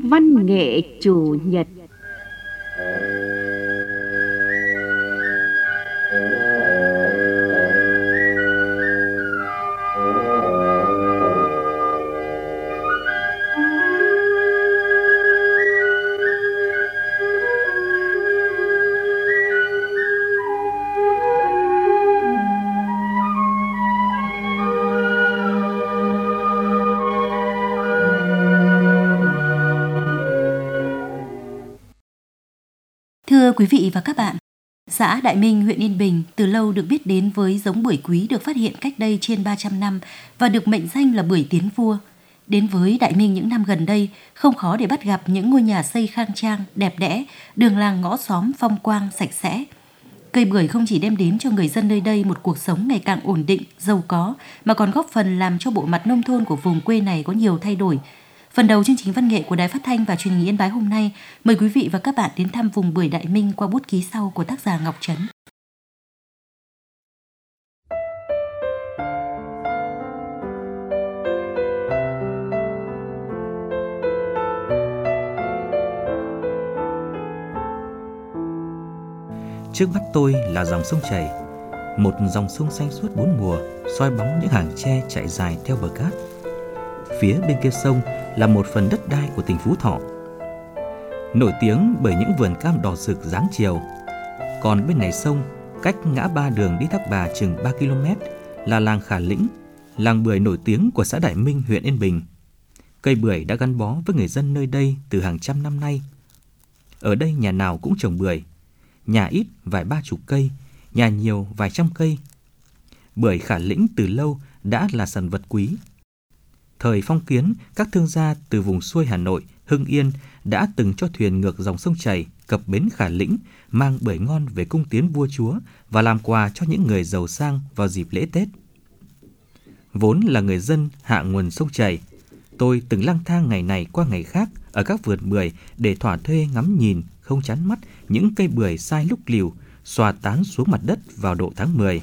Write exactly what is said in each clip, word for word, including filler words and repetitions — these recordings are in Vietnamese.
Văn nghệ chủ nhật. Thưa quý vị và các bạn, xã Đại Minh, huyện Yên Bình từ lâu được biết đến với giống bưởi quý được phát hiện cách đây trên ba trăm năm và được mệnh danh là bưởi tiến vua. Đến với Đại Minh những năm gần đây, không khó để bắt gặp những ngôi nhà xây khang trang, đẹp đẽ, đường làng ngõ xóm phong quang, sạch sẽ. Cây bưởi không chỉ đem đến cho người dân nơi đây một cuộc sống ngày càng ổn định, giàu có, mà còn góp phần làm cho bộ mặt nông thôn của vùng quê này có nhiều thay đổi. Phần đầu chương trình văn nghệ của Đài Phát thanh và Truyền hình Yên Bái hôm nay, mời quý vị và các bạn đến thăm vùng bưởi Đại Minh qua bút ký sau của tác giả Ngọc Trấn. Trước mắt tôi là dòng sông chảy, một dòng sông xanh suốt bốn mùa, soi bóng những hàng tre chạy dài theo bờ cát. Phía bên kia sông là một phần đất đai của tỉnh Phú Thọ, nổi tiếng bởi những vườn cam đỏ rực dáng chiều. Còn bên này sông, cách ngã ba đường đi Thác Bà chừng ba ki lô mét là làng Khả Lĩnh, làng bưởi nổi tiếng của xã Đại Minh, huyện Yên Bình. Cây bưởi đã gắn bó với người dân nơi đây từ hàng trăm năm nay. Ở đây nhà nào cũng trồng bưởi, nhà ít vài ba chục cây, nhà nhiều vài trăm cây. Bưởi Khả Lĩnh từ lâu đã là sản vật quý. Thời phong kiến, các thương gia từ vùng xuôi Hà Nội, Hưng Yên đã từng cho thuyền ngược dòng sông chảy cập bến Khả Lĩnh, mang bưởi ngon về cung tiến vua chúa và làm quà cho những người giàu sang vào dịp lễ Tết. Vốn là người dân hạ nguồn sông chảy, tôi từng lang thang ngày này qua ngày khác ở các vườn bưởi để thỏa thuê ngắm nhìn không chán mắt những cây bưởi sai lúc liều xòa tán xuống mặt đất vào độ tháng mười.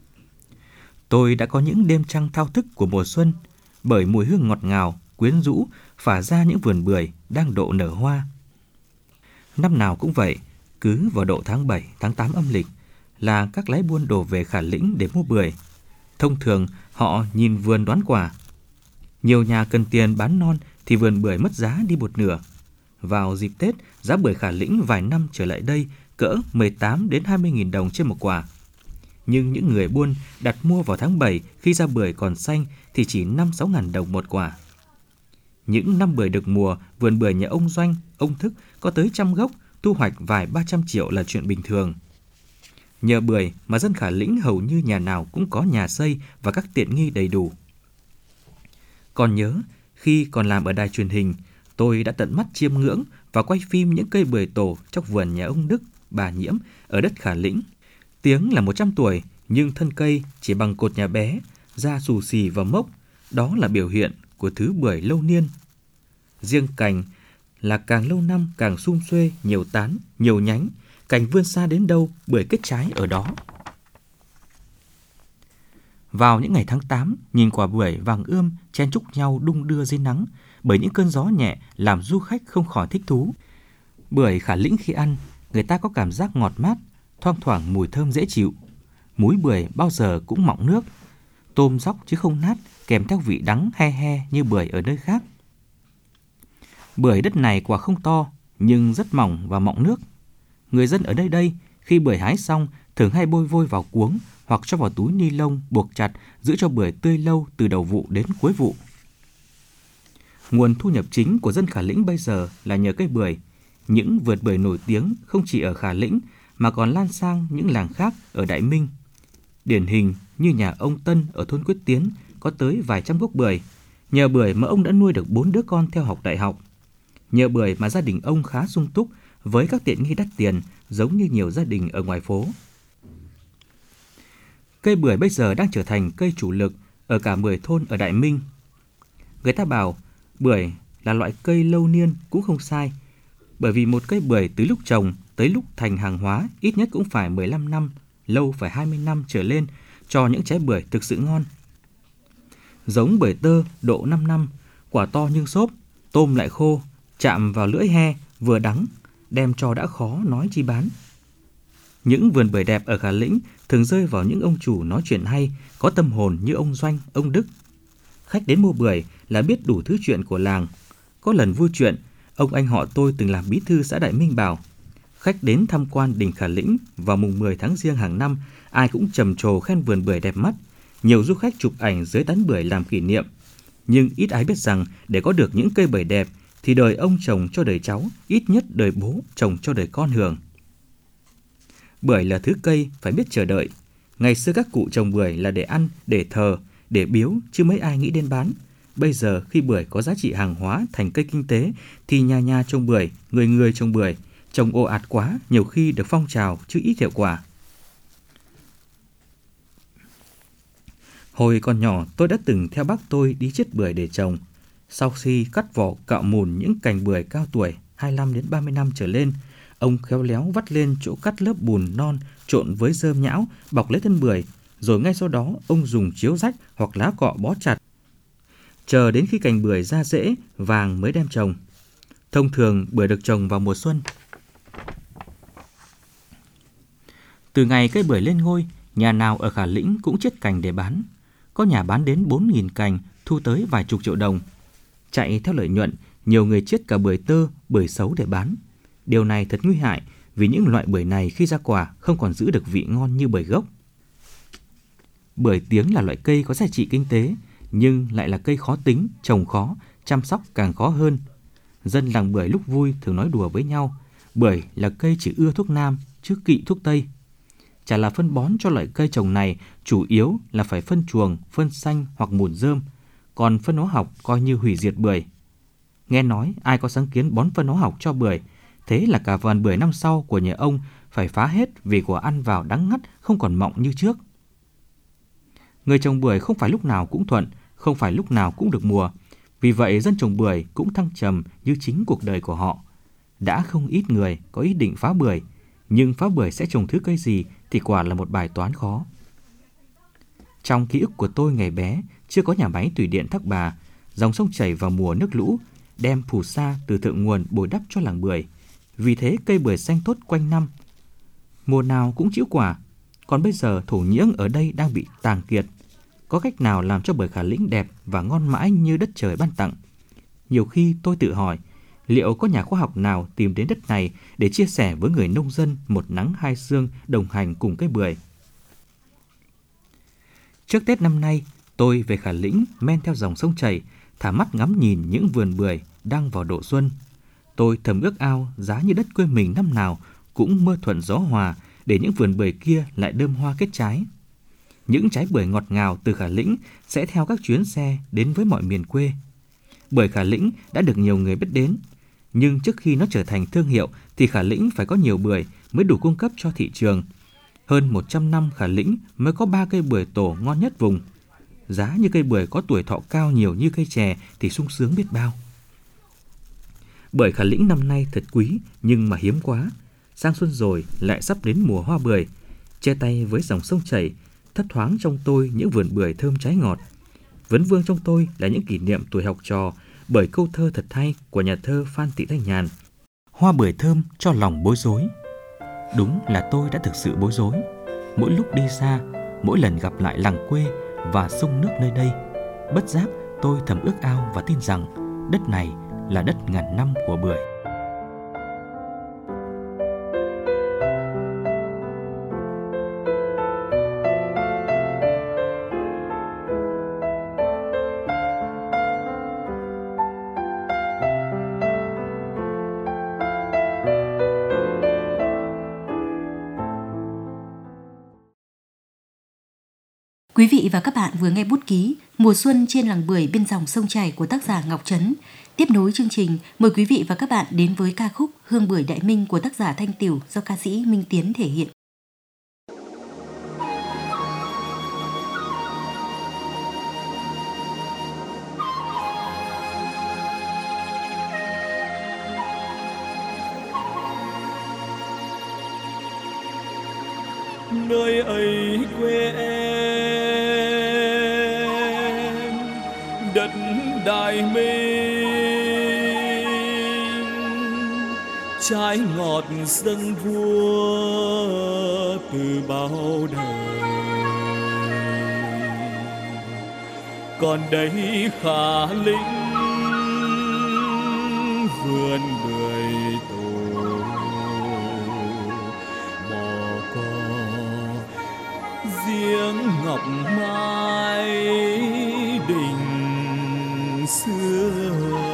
Tôi đã có những đêm trăng thao thức của mùa xuân, bởi mùi hương ngọt ngào, quyến rũ phả ra những vườn bưởi đang độ nở hoa. Năm nào cũng vậy, cứ vào độ tháng bảy, tháng tám âm lịch là các lái buôn đổ về Khả Lĩnh để mua bưởi. Thông thường họ nhìn vườn đoán quả. Nhiều nhà cần tiền bán non thì vườn bưởi mất giá đi một nửa. Vào dịp Tết, giá bưởi Khả Lĩnh vài năm trở lại đây cỡ mười tám đến hai mươi nghìn đồng trên một quả. Nhưng những người buôn đặt mua vào tháng bảy khi ra bưởi còn xanh thì chỉ năm sáu ngàn đồng một quả. Những năm bưởi được mùa, vườn bưởi nhà ông Doanh, ông Thức có tới trăm gốc, thu hoạch vài ba trăm triệu là chuyện bình thường. Nhờ bưởi mà dân Khả Lĩnh hầu như nhà nào cũng có nhà xây và các tiện nghi đầy đủ. Còn nhớ, khi còn làm ở đài truyền hình, tôi đã tận mắt chiêm ngưỡng và quay phim những cây bưởi tổ trong vườn nhà ông Đức, bà Nhiễm ở đất Khả Lĩnh. Tiếng là một trăm tuổi, nhưng thân cây chỉ bằng cột nhà bé, da xù xì và mốc, đó là biểu hiện của thứ bưởi lâu niên. Riêng cành là càng lâu năm càng sum xuê, nhiều tán, nhiều nhánh, cành vươn xa đến đâu, bưởi kết trái ở đó. Vào những ngày tháng tám, nhìn quả bưởi vàng ươm chen chúc nhau đung đưa dưới nắng, bởi những cơn gió nhẹ làm du khách không khỏi thích thú. Bưởi Khả Lĩnh khi ăn, người ta có cảm giác ngọt mát, thoang thoảng mùi thơm dễ chịu. Múi bưởi bao giờ cũng mọng nước, tôm dóc chứ không nát, kèm theo vị đắng he he như bưởi ở nơi khác. Bưởi đất này quả không to, nhưng rất mỏng và mọng nước. Người dân ở nơi đây, khi bưởi hái xong, thường hay bôi vôi vào cuống hoặc cho vào túi ni lông buộc chặt, giữ cho bưởi tươi lâu từ đầu vụ đến cuối vụ. Nguồn thu nhập chính của dân Khả Lĩnh bây giờ là nhờ cây bưởi. Những vườn bưởi nổi tiếng không chỉ ở Khả Lĩnh mà còn lan sang những làng khác ở Đại Minh. Điển hình như nhà ông Tân ở thôn Quyết Tiến có tới vài trăm gốc bưởi. Nhờ bưởi mà ông đã nuôi được bốn đứa con theo học đại học. Nhờ bưởi mà gia đình ông khá sung túc với các tiện nghi đắt tiền giống như nhiều gia đình ở ngoài phố. Cây bưởi bây giờ đang trở thành cây chủ lực ở cả mười thôn ở Đại Minh. Người ta bảo bưởi là loại cây lâu niên cũng không sai, bởi vì một cây bưởi từ lúc trồng tới lúc thành hàng hóa ít nhất cũng phải mười lăm năm, lâu phải hai mươi năm trở lên cho những trái bưởi thực sự ngon. Giống bưởi tơ độ năm năm, quả to nhưng xốp, tôm lại khô, chạm vào lưỡi he, vừa đắng, đem cho đã khó nói chi bán. Những vườn bưởi đẹp ở Hà Lĩnh thường rơi vào những ông chủ nói chuyện hay, có tâm hồn như ông Doanh, ông Đức. Khách đến mua bưởi là biết đủ thứ chuyện của làng. Có lần vui chuyện, ông anh họ tôi từng làm bí thư xã Đại Minh bảo, khách đến tham quan đình Hà Lĩnh vào mùng mười tháng Giêng hàng năm, ai cũng trầm trồ khen vườn bưởi đẹp mắt. Nhiều du khách chụp ảnh dưới tán bưởi làm kỷ niệm. Nhưng ít ai biết rằng để có được những cây bưởi đẹp thì đời ông trồng cho đời cháu, ít nhất đời bố trồng cho đời con hưởng. Bưởi là thứ cây phải biết chờ đợi. Ngày xưa các cụ trồng bưởi là để ăn, để thờ, để biếu, chứ mấy ai nghĩ đến bán. Bây giờ khi bưởi có giá trị hàng hóa thành cây kinh tế thì nhà nhà trồng bưởi, người người trồng bưởi. Trồng ồ ạt quá, nhiều khi được phong trào chứ ít hiệu quả. Hồi còn nhỏ, tôi đã từng theo bác tôi đi chiết bưởi để trồng. Sau khi cắt vỏ cạo mùn những cành bưởi cao tuổi hai mươi lăm đến ba mươi năm trở lên, ông khéo léo vắt lên chỗ cắt lớp bùn non trộn với rơm nhão, bọc lấy thân bưởi, rồi ngay sau đó ông dùng chiếu rách hoặc lá cọ bó chặt. Chờ đến khi cành bưởi ra rễ vàng mới đem trồng. Thông thường bưởi được trồng vào mùa xuân. Từ ngày cây bưởi lên ngôi, nhà nào ở Hà Lĩnh cũng chiết cành để bán. Có nhà bán đến bốn nghìn cành, thu tới vài chục triệu đồng. Chạy theo lợi nhuận, nhiều người chiết cả bưởi tơ, bưởi xấu để bán. Điều này thật nguy hại vì những loại bưởi này khi ra quả không còn giữ được vị ngon như bưởi gốc. Bưởi tiếng là loại cây có giá trị kinh tế, nhưng lại là cây khó tính, trồng khó, chăm sóc càng khó hơn. Dân làng bưởi lúc vui thường nói đùa với nhau, bưởi là cây chỉ ưa thuốc nam, chứ kỵ thuốc tây. Chả là phân bón cho loại cây trồng này, chủ yếu là phải phân chuồng, phân xanh hoặc mùn rơm, còn phân hóa học coi như hủy diệt bưởi. Nghe nói ai có sáng kiến bón phân hóa học cho bưởi, thế là cả vườn bưởi năm sau của nhà ông phải phá hết vì quả ăn vào đắng ngắt, không còn mọng như trước. Người trồng bưởi không phải lúc nào cũng thuận, không phải lúc nào cũng được mùa. Vì vậy dân trồng bưởi cũng thăng trầm như chính cuộc đời của họ. Đã không ít người có ý định phá bưởi, nhưng phá bưởi sẽ trồng thứ cây gì thì quả là một bài toán khó. Trong ký ức của tôi ngày bé, chưa có nhà máy thủy điện Thác Bà, dòng sông chảy vào mùa nước lũ, đem phù sa từ thượng nguồn bồi đắp cho làng bưởi. Vì thế cây bưởi xanh tốt quanh năm, mùa nào cũng trĩu quả. Còn bây giờ thổ nhưỡng ở đây đang bị tàn kiệt. Có cách nào làm cho bưởi Hà Lĩnh đẹp và ngon mãi như đất trời ban tặng? Nhiều khi tôi tự hỏi, liệu có nhà khoa học nào tìm đến đất này để chia sẻ với người nông dân một nắng hai sương đồng hành cùng cây bưởi? Trước Tết năm nay, tôi về Hà Lĩnh men theo dòng sông chảy, thả mắt ngắm nhìn những vườn bưởi đang vào độ xuân. Tôi thầm ước ao giá như đất quê mình năm nào cũng mưa thuận gió hòa để những vườn bưởi kia lại đơm hoa kết trái. Những trái bưởi ngọt ngào từ Hà Lĩnh sẽ theo các chuyến xe đến với mọi miền quê. Bưởi Hà Lĩnh đã được nhiều người biết đến, nhưng trước khi nó trở thành thương hiệu thì Hà Lĩnh phải có nhiều bưởi mới đủ cung cấp cho thị trường. Hơn một trăm năm Hà Lĩnh mới có ba cây bưởi tổ ngon nhất vùng. Giá như cây bưởi có tuổi thọ cao nhiều như cây chè thì sung sướng biết bao. Bưởi Hà Lĩnh năm nay thật quý nhưng mà hiếm quá. Sang xuân rồi lại sắp đến mùa hoa bưởi. Che tay với dòng sông chảy, thấp thoáng trong tôi những vườn bưởi thơm trái ngọt. Vấn vương trong tôi là những kỷ niệm tuổi học trò bởi câu thơ thật hay của nhà thơ Phan Thị Thanh Nhàn. Hoa bưởi thơm cho lòng bối rối. Đúng là tôi đã thực sự bối rối. Mỗi lúc đi xa, mỗi lần gặp lại làng quê và sông nước nơi đây, bất giác tôi thầm ước ao và tin rằng đất này là đất ngàn năm của bưởi. Quý vị và các bạn vừa nghe bút ký Mùa xuân trên làng bưởi bên dòng sông chảy của tác giả Ngọc Trấn. Tiếp nối chương trình, mời quý vị và các bạn đến với ca khúc Hương bưởi Đại Minh của tác giả Thanh Tiểu do ca sĩ Minh Tiến thể hiện. Nơi ấy quê em, đất Đại Minh, trái ngọt dâng vua từ bao đời. Còn đây Khả Lĩnh vườn bưởi tổ, mò cò giếng ngọc mai đình xưa.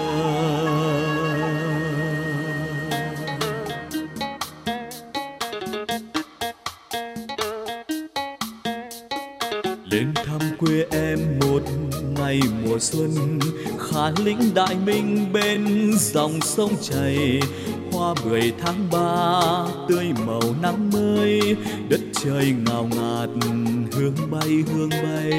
Lên thăm quê em một ngày mùa xuân, Khả Lĩnh Đại Minh bên dòng sông chảy. Hoa bưởi tháng ba tươi màu nắng mới, đất trời ngào ngạt hương bay hương bay.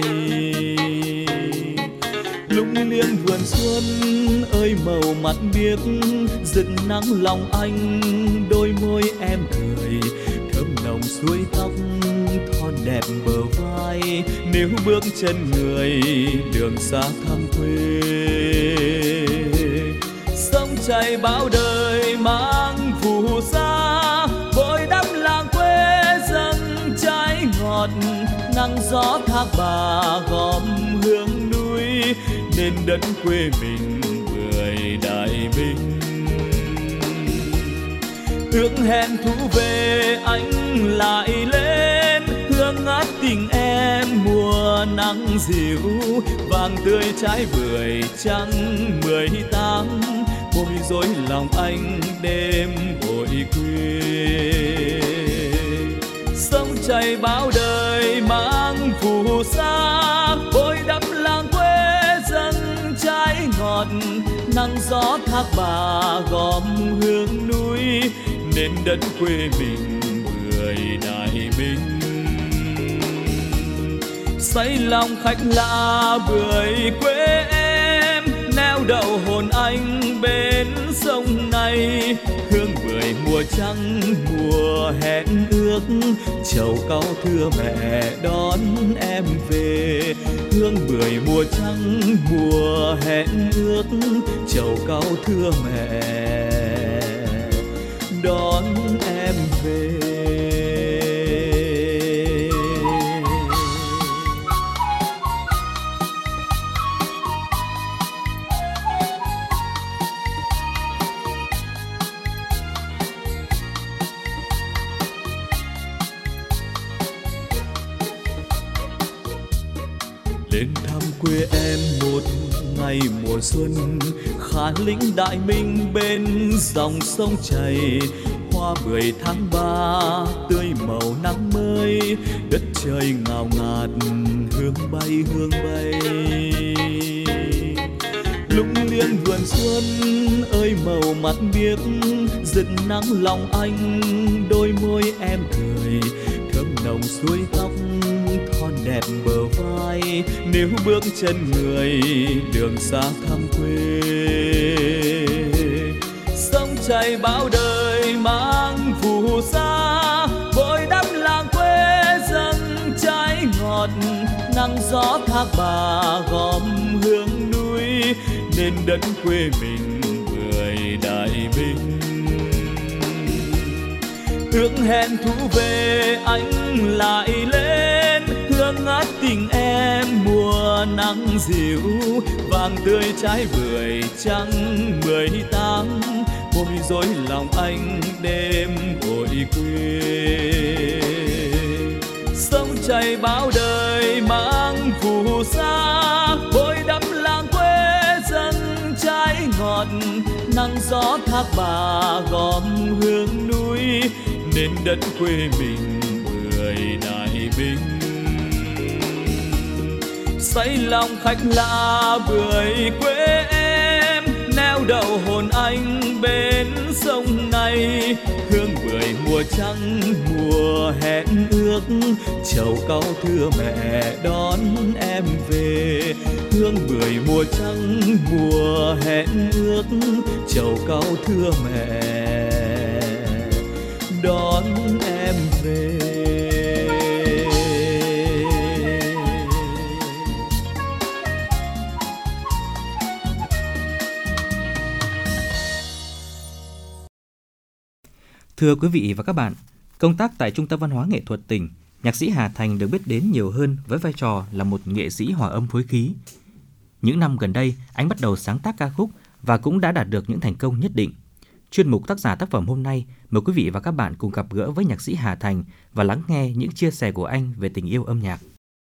Lung liêng vườn xuân ơi màu mặt biếc, rực nắng lòng anh đôi môi em cười. Thơm nồng suối tóc thon đẹp bờ vai, nếu bước chân người đường xa thăm quê. Sông chảy bao đời mang phù sa, bồi đắp làng quê dâng trái ngọt. Nắng gió thác bà gom hương núi, nên đất quê mình bưởi Đại Minh. Ước hẹn thu về anh lại lên, hương ngát tình em mùa nắng dịu. Vàng tươi trái bưởi trắng mười tám, bối rối lòng anh đêm vội quê. Sông chảy bao đời mang phù sa, bồi đắp làng quê dâng trái ngọt. Nắng gió thác bà gom hương núi, nên đất quê mình bưởi Đại Minh. Say lòng khách lạ bưởi quê em, neo đậu hồn anh bên sông này. Hương bưởi mùa trăng mùa hẹn ước, trầu cau thưa mẹ đón em về. Hương bưởi mùa trăng mùa hẹn ước, trầu cau thưa mẹ đón em về. Lên thăm quê em một ngày mùa xuân, Khả Lĩnh Đại Minh bên dòng sông chảy. Hoa bưởi tháng ba tươi màu nắng mới, đất trời ngào ngạt hương bay hương bay. Lung liêng vườn xuân ơi màu mặt biếc, rực nắng lòng anh đôi môi em cười. Thơm nồng suối tóc thon đẹp bờ vai, nếu bước chân người đường xa thăm quê. Sông chảy bao đời mang phù sa, bồi đắp làng quê dâng trái ngọt. Nắng gió thác bà gom hương núi, nên đất quê mình bưởi Đại Minh. Ước hẹn thu về anh lại lên, hương ngát tình em mùa nắng dịu. Vàng tươi trái bưởi trắng mười tám, bối rối lòng anh đêm vội quê. Sông chảy bao đời mang phù sa, bồi đắp làng quê dâng trái ngọt. Nắng gió thác bà gom hương núi, nên đất quê mình bưởi Đại Minh. Say lòng khách lạ bưởi quê em, neo đậu hồn anh bên sông này. Hương bưởi mùa trăng mùa hẹn ước, trầu cau thưa mẹ đón em về. Hương bưởi mùa trăng mùa hẹn ước, trầu cau thưa mẹ đón em về. Thưa quý vị và các bạn, công tác tại Trung tâm Văn hóa Nghệ thuật tỉnh, nhạc sĩ Hà Thành được biết đến nhiều hơn với vai trò là một nghệ sĩ hòa âm phối khí. Những năm gần đây, anh bắt đầu sáng tác ca khúc và cũng đã đạt được những thành công nhất định. Chuyên mục tác giả tác phẩm hôm nay, mời quý vị và các bạn cùng gặp gỡ với nhạc sĩ Hà Thành và lắng nghe những chia sẻ của anh về tình yêu âm nhạc.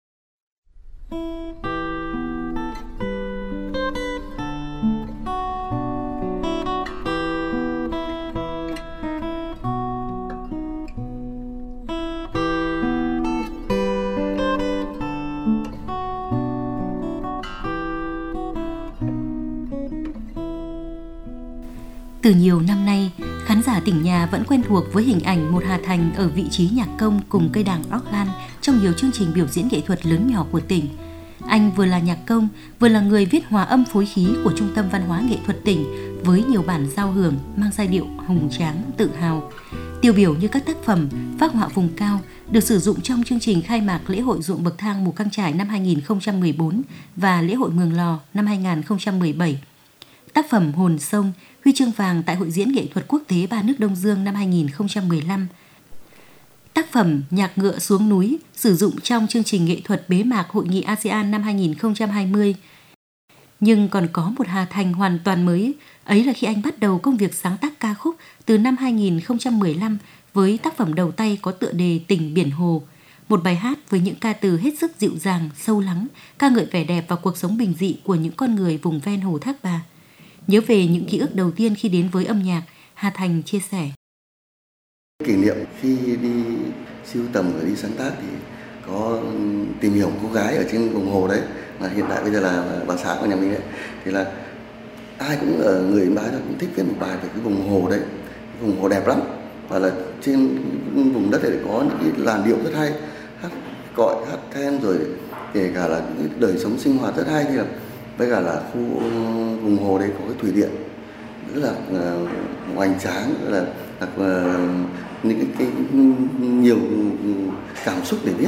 Từ nhiều năm nay, khán giả tỉnh nhà vẫn quen thuộc với hình ảnh một Hà Thành ở vị trí nhạc công cùng cây đàn organ trong nhiều chương trình biểu diễn nghệ thuật lớn nhỏ của tỉnh. Anh vừa là nhạc công, vừa là người viết hòa âm phối khí của Trung tâm Văn hóa Nghệ thuật tỉnh với nhiều bản giao hưởng mang giai điệu hùng tráng, tự hào. Tiêu biểu như các tác phẩm Phác họa vùng cao được sử dụng trong chương trình khai mạc lễ hội ruộng bậc thang Mù Căng Chải năm hai nghìn không trăm mười bốn và lễ hội Mường Lò năm hai nghìn không trăm mười bảy. Tác phẩm Hồn Sông, huy chương vàng tại Hội diễn nghệ thuật quốc tế Ba Nước Đông Dương năm hai nghìn không trăm mười lăm. Tác phẩm Nhạc ngựa xuống núi sử dụng trong chương trình nghệ thuật bế mạc Hội nghị a sê an năm hai nghìn không trăm hai mươi. Nhưng còn có một Hà Thành hoàn toàn mới, ấy là khi anh bắt đầu công việc sáng tác ca khúc từ năm hai nghìn không trăm mười lăm với tác phẩm đầu tay có tựa đề Tình Biển Hồ, một bài hát với những ca từ hết sức dịu dàng, sâu lắng, ca ngợi vẻ đẹp và cuộc sống bình dị của những con người vùng ven Hồ Thác Bà. Nhớ về những ký ức đầu tiên khi đến với âm nhạc, Hà Thành chia sẻ. Kỷ niệm khi đi sưu tầm và đi sáng tác thì có tìm hiểu một cô gái ở trên vùng hồ đấy, mà hiện tại bây giờ là bà xã của nhà mình đấy. Thì là ai cũng ở người Yên Bái cũng thích viết một bài về cái vùng hồ đấy, cái vùng hồ đẹp lắm. Và là trên vùng đất này có những cái làn điệu rất hay, hát cọi, hát then, rồi kể cả là những cái đời sống sinh hoạt rất hay. Thì là với cả là khu vùng hồ đấy có cái thủy điện rất là uh, hoành tráng, rất là, là uh, những cái, cái nhiều cảm xúc để viết.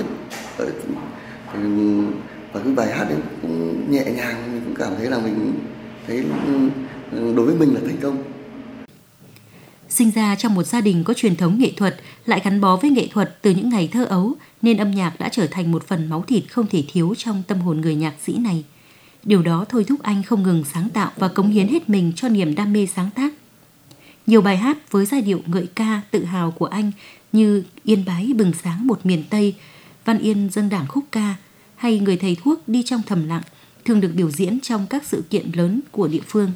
Và cái bài hát đấy cũng nhẹ nhàng, mình cũng cảm thấy là mình thấy đối với mình là thành công. Sinh ra trong một gia đình có truyền thống nghệ thuật, lại gắn bó với nghệ thuật từ những ngày thơ ấu, nên âm nhạc đã trở thành một phần máu thịt không thể thiếu trong tâm hồn người nhạc sĩ này. Điều đó thôi thúc anh không ngừng sáng tạo và cống hiến hết mình cho niềm đam mê sáng tác. Nhiều bài hát với giai điệu ngợi ca tự hào của anh như Yên Bái bừng sáng một miền Tây, Văn Yên dâng đảng khúc ca hay Người thầy thuốc đi trong thầm lặng thường được biểu diễn trong các sự kiện lớn của địa phương.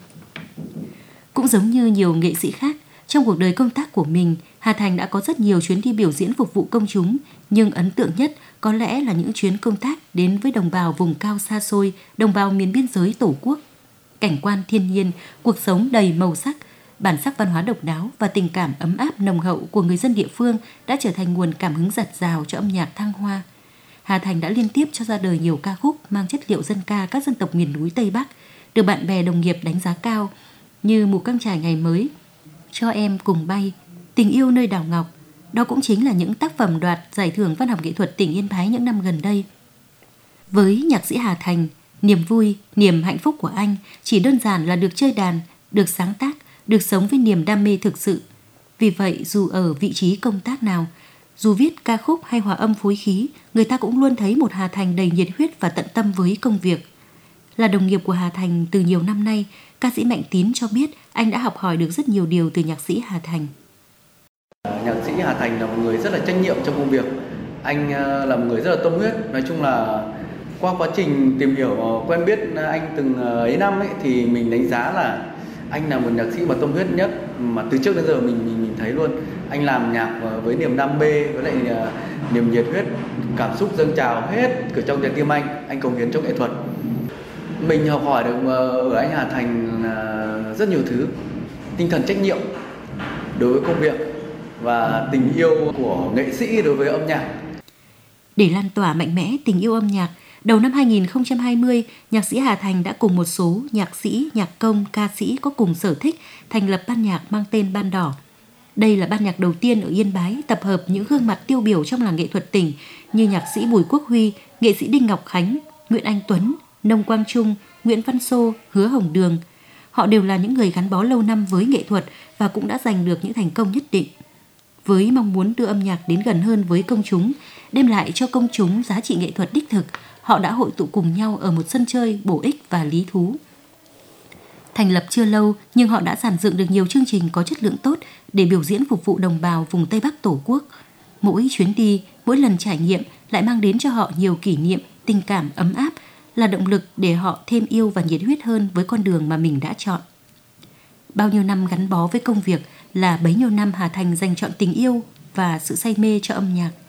Cũng giống như nhiều nghệ sĩ khác, trong cuộc đời công tác của mình, Hà Thành đã có rất nhiều chuyến đi biểu diễn phục vụ công chúng, nhưng ấn tượng nhất có lẽ là những chuyến công tác đến với đồng bào vùng cao xa xôi, đồng bào miền biên giới Tổ quốc. Cảnh quan thiên nhiên, cuộc sống đầy màu sắc, bản sắc văn hóa độc đáo và tình cảm ấm áp nồng hậu của người dân địa phương đã trở thành nguồn cảm hứng dạt dào cho âm nhạc thăng hoa. Hà Thành đã liên tiếp cho ra đời nhiều ca khúc mang chất liệu dân ca các dân tộc miền núi Tây Bắc, được bạn bè đồng nghiệp đánh giá cao như Mù Căng Chải ngày mới, Cho em cùng bay, Tình yêu nơi đảo Ngọc. Đó cũng chính là những tác phẩm đoạt giải thưởng văn học nghệ thuật tỉnh Yên Bái những năm gần đây. Với nhạc sĩ Hà Thành, niềm vui, niềm hạnh phúc của anh chỉ đơn giản là được chơi đàn, được sáng tác, được sống với niềm đam mê thực sự. Vì vậy, dù ở vị trí công tác nào, dù viết ca khúc hay hòa âm phối khí, người ta cũng luôn thấy một Hà Thành đầy nhiệt huyết và tận tâm với công việc. Là đồng nghiệp của Hà Thành từ nhiều năm nay, ca sĩ Mạnh Tín cho biết anh đã học hỏi được rất nhiều điều từ nhạc sĩ Hà Thành. Nhạc sĩ Hà Thành là một người rất là trách nhiệm trong công việc. Anh là một người rất là tâm huyết. Nói chung là qua quá trình tìm hiểu quen biết anh từng ấy năm ấy, thì mình đánh giá là anh là một nhạc sĩ mà tâm huyết nhất mà từ trước đến giờ mình mình, mình thấy luôn. Anh làm nhạc với niềm đam mê, với lại niềm nhiệt huyết, cảm xúc dâng trào hết từ trong trái tim anh. Anh cống hiến cho nghệ thuật. Mình học hỏi được ở anh Hà Thành rất nhiều thứ. Tinh thần trách nhiệm đối với công việc và tình yêu của nghệ sĩ đối với âm nhạc. Để lan tỏa mạnh mẽ tình yêu âm nhạc, đầu năm hai nghìn không trăm hai mươi, nhạc sĩ Hà Thành đã cùng một số nhạc sĩ, nhạc công, ca sĩ có cùng sở thích thành lập ban nhạc mang tên Ban Đỏ. Đây là ban nhạc đầu tiên ở Yên Bái tập hợp những gương mặt tiêu biểu trong làng nghệ thuật tỉnh như nhạc sĩ Bùi Quốc Huy, nghệ sĩ Đinh Ngọc Khánh, Nguyễn Anh Tuấn, Nông Quang Trung, Nguyễn Văn Sô, Hứa Hồng Đường. Họ đều là những người gắn bó lâu năm với nghệ thuật và cũng đã giành được những thành công nhất định. với mong muốn đưa âm nhạc đến gần hơn với công chúng, đem lại cho công chúng giá trị nghệ thuật đích thực, họ đã hội tụ cùng nhau ở một sân chơi bổ ích và lý thú. Thành lập chưa lâu nhưng họ đã dàn dựng được nhiều chương trình có chất lượng tốt để biểu diễn phục vụ đồng bào vùng Tây Bắc Tổ quốc. Mỗi chuyến đi, mỗi lần trải nghiệm lại mang đến cho họ nhiều kỷ niệm, tình cảm ấm áp, là động lực để họ thêm yêu và nhiệt huyết hơn với con đường mà mình đã chọn. Bao nhiêu năm gắn bó với công việc là bấy nhiêu năm Hà Thành dành trọn tình yêu và sự say mê cho âm nhạc.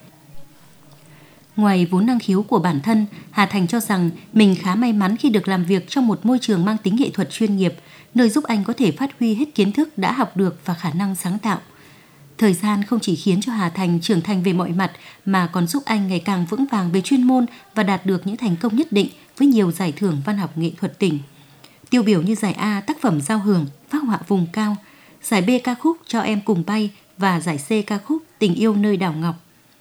Ngoài vốn năng khiếu của bản thân, Hà Thành cho rằng mình khá may mắn khi được làm việc trong một môi trường mang tính nghệ thuật chuyên nghiệp, nơi giúp anh có thể phát huy hết kiến thức đã học được và khả năng sáng tạo. Thời gian không chỉ khiến cho Hà Thành trưởng thành về mọi mặt mà còn giúp anh ngày càng vững vàng về chuyên môn và đạt được những thành công nhất định với nhiều giải thưởng văn học nghệ thuật tỉnh. Tiêu biểu như giải A tác phẩm Giao hưởng, phác họa vùng cao, giải B ca khúc Cho em cùng bay và giải C ca khúc Tình yêu nơi đảo Ngọc.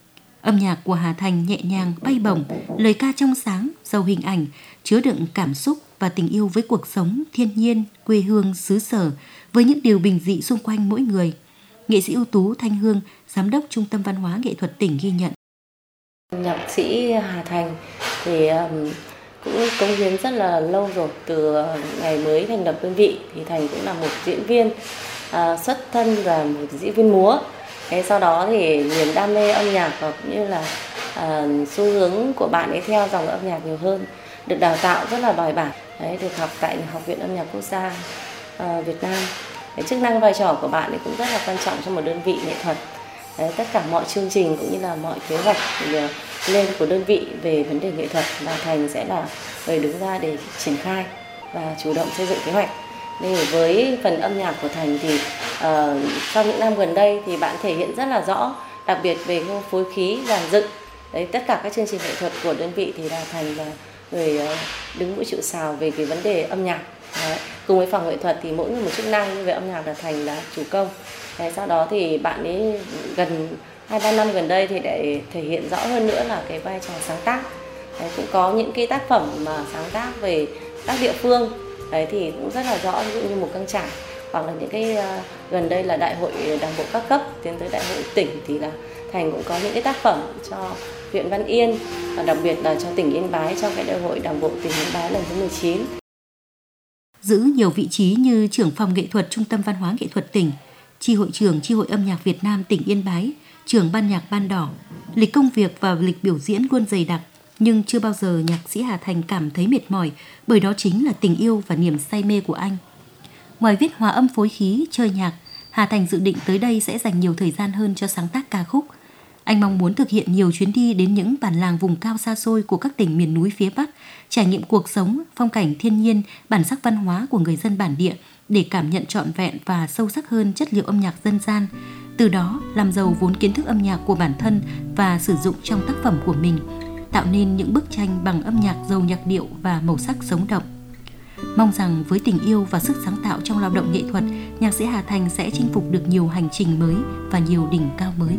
Âm nhạc của Hà Thành nhẹ nhàng, bay bổng, lời ca trong sáng, giàu hình ảnh, chứa đựng cảm xúc và tình yêu với cuộc sống, thiên nhiên, quê hương, xứ sở, với những điều bình dị xung quanh mỗi người. Nghệ sĩ ưu tú Thanh Hương, Giám đốc Trung tâm Văn hóa Nghệ thuật tỉnh ghi nhận. Nhạc sĩ Hà Thành thì cũng cống hiến rất là lâu rồi, từ ngày mới thành lập đơn vị thì Thành cũng là một diễn viên à, xuất thân và một diễn viên múa. Thế sau đó thì niềm đam mê âm nhạc và cũng như là à, xu hướng của bạn ấy theo dòng âm nhạc nhiều hơn, được đào tạo rất là bài bản, đấy, được học tại Học viện Âm nhạc Quốc gia à, Việt Nam. Cái chức năng vai trò của bạn ấy cũng rất là quan trọng trong một đơn vị nghệ thuật. Đấy, tất cả mọi chương trình cũng như là mọi kế hoạch lên của đơn vị về vấn đề nghệ thuật và Thành sẽ là người đứng ra để triển khai và chủ động xây dựng kế hoạch. Nên với phần âm nhạc của Thành thì uh, trong những năm gần đây thì bạn thể hiện rất là rõ, đặc biệt về phối khí, dàn dựng. Đấy, tất cả các chương trình nghệ thuật của đơn vị thì là Thành là người uh, đứng mũi chịu sào về cái vấn đề âm nhạc. Đấy. Cùng với phòng nghệ thuật thì mỗi người một chức năng, nhưng về âm nhạc là Thành là chủ công. Đấy, sau đó thì bạn ấy gần hai ba năm gần đây thì để thể hiện rõ hơn nữa là cái vai trò sáng tác. Đấy, cũng có những cái tác phẩm mà sáng tác về các địa phương. Đấy thì cũng rất là rõ, ví dụ như Mù Căng Chải, hoặc là những cái uh, gần đây là đại hội đảng bộ các cấp tiến tới đại hội tỉnh thì là Thành cũng có những cái tác phẩm cho huyện Văn Yên và đặc biệt là cho tỉnh Yên Bái trong cái đại hội đảng bộ tỉnh Yên Bái lần thứ mười chín. Giữ nhiều vị trí như trưởng phòng nghệ thuật Trung tâm Văn hóa Nghệ thuật tỉnh, chi hội trưởng chi hội âm nhạc Việt Nam tỉnh Yên Bái, trưởng ban nhạc Ban Đỏ, lịch công việc và lịch biểu diễn luôn dày đặc. Nhưng chưa bao giờ nhạc sĩ Hà Thành cảm thấy mệt mỏi, bởi đó chính là tình yêu và niềm say mê của anh. Ngoài viết hòa âm phối khí, chơi nhạc, Hà Thành dự định tới đây sẽ dành nhiều thời gian hơn cho sáng tác ca khúc. Anh mong muốn thực hiện nhiều chuyến đi đến những bản làng vùng cao xa xôi của các tỉnh miền núi phía Bắc, trải nghiệm cuộc sống, phong cảnh thiên nhiên, bản sắc văn hóa của người dân bản địa để cảm nhận trọn vẹn và sâu sắc hơn chất liệu âm nhạc dân gian, từ đó làm giàu vốn kiến thức âm nhạc của bản thân và sử dụng trong tác phẩm của mình, tạo nên những bức tranh bằng âm nhạc giàu nhạc điệu và màu sắc sống động. Mong rằng với tình yêu và sức sáng tạo trong lao động nghệ thuật, nhạc sĩ Hà Thành sẽ chinh phục được nhiều hành trình mới và nhiều đỉnh cao mới.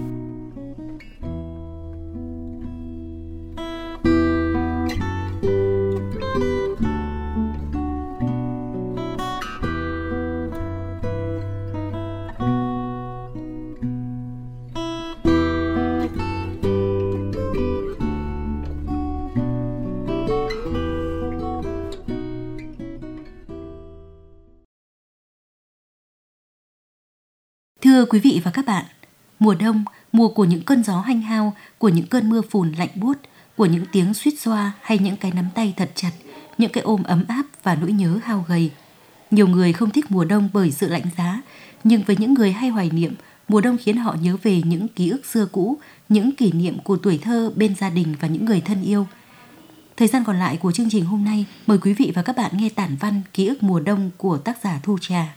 Thưa quý vị và các bạn, mùa đông, mùa của những cơn gió hanh hao, của những cơn mưa phùn lạnh buốt, của những tiếng suýt xoa hay những cái nắm tay thật chặt, những cái ôm ấm áp và nỗi nhớ hao gầy. Nhiều người không thích mùa đông bởi sự lạnh giá, nhưng với những người hay hoài niệm, mùa đông khiến họ nhớ về những ký ức xưa cũ, những kỷ niệm của tuổi thơ bên gia đình và những người thân yêu. Thời gian còn lại của chương trình hôm nay, mời quý vị và các bạn nghe tản văn Ký ức mùa đông của tác giả Thu Trà.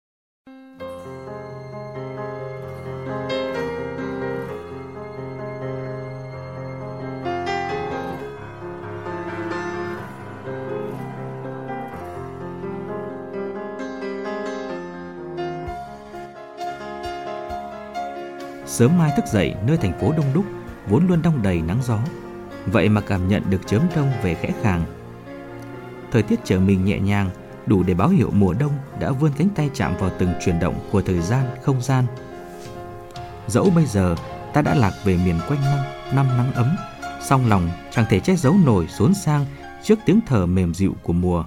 Sớm mai thức dậy nơi thành phố đông đúc vốn luôn đong đầy nắng gió, vậy mà cảm nhận được chớm đông về khẽ khàng. Thời tiết trở mình nhẹ nhàng, đủ để báo hiệu mùa đông đã vươn cánh tay chạm vào từng chuyển động của thời gian, không gian. Dẫu bây giờ ta đã lạc về miền quanh năm, năm nắng ấm, song lòng chẳng thể che giấu nổi xốn sang trước tiếng thở mềm dịu của mùa.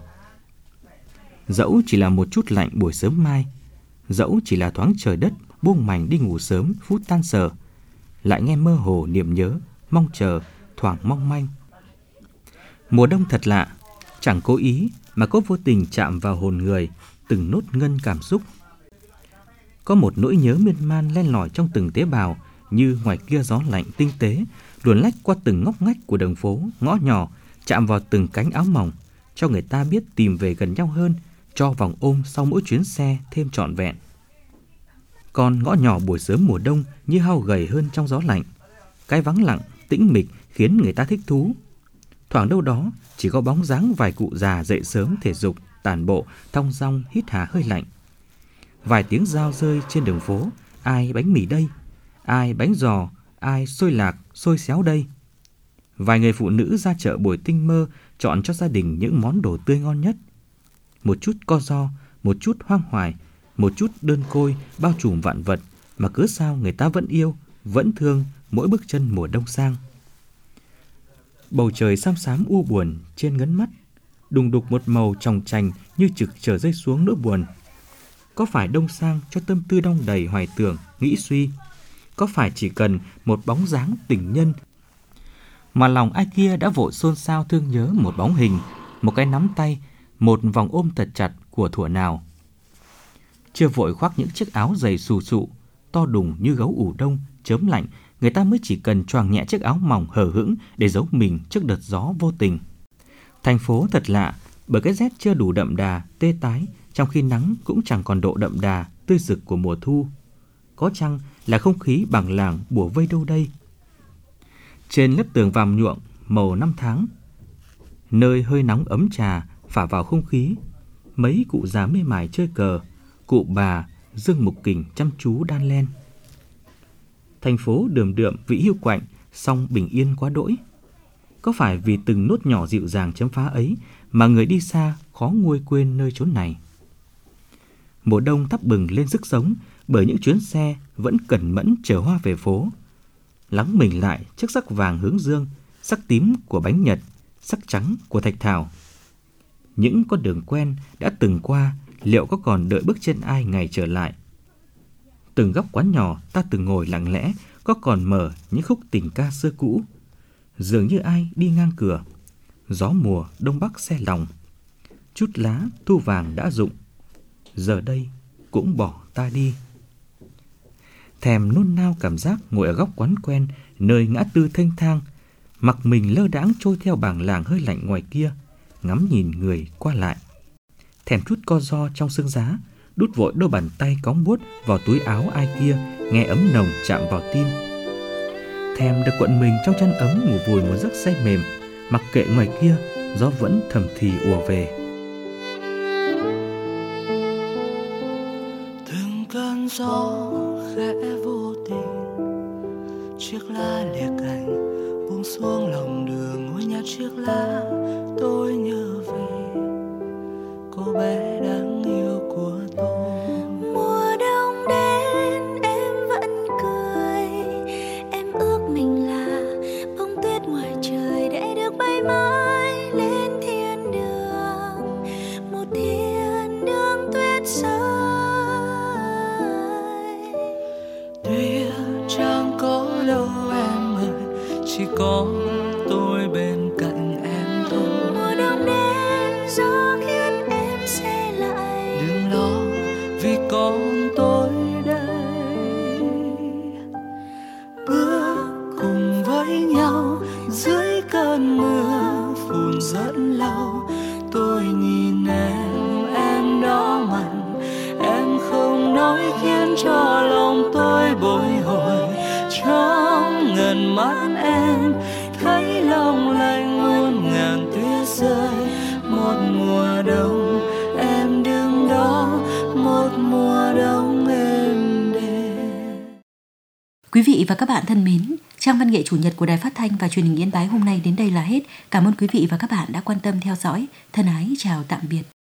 Dẫu chỉ là một chút lạnh buổi sớm mai, dẫu chỉ là thoáng trời đất buông mành đi ngủ sớm phút tan sở, lại nghe mơ hồ niệm nhớ, mong chờ, thoảng mong manh. Mùa đông thật lạ, chẳng cố ý mà có vô tình chạm vào hồn người từng nốt ngân cảm xúc. Có một nỗi nhớ miên man len lỏi trong từng tế bào, như ngoài kia gió lạnh tinh tế luồn lách qua từng ngóc ngách của đường phố, ngõ nhỏ, chạm vào từng cánh áo mỏng, cho người ta biết tìm về gần nhau hơn, cho vòng ôm sau mỗi chuyến xe thêm trọn vẹn. Còn ngõ nhỏ buổi sớm mùa đông như hao gầy hơn trong gió lạnh. Cái vắng lặng, tĩnh mịch khiến người ta thích thú. Thoảng đâu đó chỉ có bóng dáng vài cụ già dậy sớm thể dục, tản bộ, thong dong hít hà hơi lạnh. Vài tiếng dao rơi trên đường phố, ai bánh mì đây, ai bánh giò, ai xôi lạc, xôi xéo đây. Vài người phụ nữ ra chợ buổi tinh mơ chọn cho gia đình những món đồ tươi ngon nhất. Một chút co ro, một chút hoang hoài, một chút đơn côi bao trùm vạn vật mà cứ sao người ta vẫn yêu, vẫn thương mỗi bước chân mùa đông sang. Bầu trời xám xám u buồn trên ngấn mắt, đùng đục một màu tròng trành như trực chờ rơi xuống nỗi buồn. Có phải đông sang cho tâm tư đong đầy hoài tưởng, nghĩ suy? Có phải chỉ cần một bóng dáng tình nhân mà lòng ai kia đã vội xôn xao thương nhớ một bóng hình, một cái nắm tay, một vòng ôm thật chặt của thuở nào? Chưa vội khoác những chiếc áo dày xù xụ, to đùng như gấu ủ đông, chớm lạnh, người ta mới chỉ cần choàng nhẹ chiếc áo mỏng hở hững để giấu mình trước đợt gió vô tình. Thành phố thật lạ, bởi cái rét chưa đủ đậm đà, tê tái, trong khi nắng cũng chẳng còn độ đậm đà, tươi rực của mùa thu. Có chăng là không khí bằng làng bủa vây đâu đây? Trên lớp tường vàm nhuộm màu năm tháng, nơi hơi nóng ấm trà phả vào không khí, mấy cụ già mê mải chơi cờ, cụ bà dương mục kình chăm chú đan len. Thành phố đườm đượm vị hiu quạnh, song bình yên quá đỗi. Có phải vì từng nốt nhỏ dịu dàng chấm phá ấy mà người đi xa khó nguôi quên nơi chốn này? Mùa đông thắp bừng lên sức sống bởi những chuyến xe vẫn cẩn mẫn chở hoa về phố. Lắng mình lại trước sắc vàng hướng dương, sắc tím của bánh Nhật, sắc trắng của thạch thảo. Những con đường quen đã từng qua, liệu có còn đợi bước chân ai ngày trở lại? Từng góc quán nhỏ ta từng ngồi lặng lẽ, có còn mở những khúc tình ca xưa cũ. Dường như ai đi ngang cửa, gió mùa đông bắc xe lòng. Chút lá thu vàng đã rụng, giờ đây cũng bỏ ta đi. Thèm nôn nao cảm giác ngồi ở góc quán quen, nơi ngã tư thênh thang, mặc mình lơ đãng trôi theo bảng làng hơi lạnh ngoài kia, ngắm nhìn người qua lại. Thèm chút co ro trong sương giá, đút vội đôi bàn tay cóng buốt vào túi áo ai kia, nghe ấm nồng chạm vào tim. Thèm được cuộn mình trong chăn ấm ngủ vùi một giấc say mềm, mặc kệ ngoài kia gió vẫn thầm thì ùa về. Từng cơn gió khẽ vô tình, chiếc lá lìa cành buông xuống lòng đường, ngôi nhà chiếc lá tôi nhớ về cô bé đáng yêu của tôi. Mùa đông đến em vẫn cười, em ước mình là bông tuyết ngoài trời để được bay mãi lên thiên đường, một thiên đường tuyết rơi. Tuyết chẳng có đâu em ơi, chỉ có tôi bên cạnh em thôi. Mùa đông đến gió khiến em se lạnh, đừng lo vì có tôi đây. Bước cùng với nhau dưới cơn mưa phùn dẫn lâu, tôi nhìn em, em đỏ mặt, em không nói khiến cho lòng tôi bồi hồi. Trong ngần mắt em thấy lòng lạnh muôn ngàn tuyết rơi, một mùa đông em đứng đó, một mùa đông êm đềm. Quý vị và các bạn thân mến, trang văn nghệ chủ nhật của Đài Phát thanh và Truyền hình Yên Bái hôm nay đến đây là hết. Cảm ơn quý vị và các bạn đã quan tâm theo dõi. Thân ái chào tạm biệt.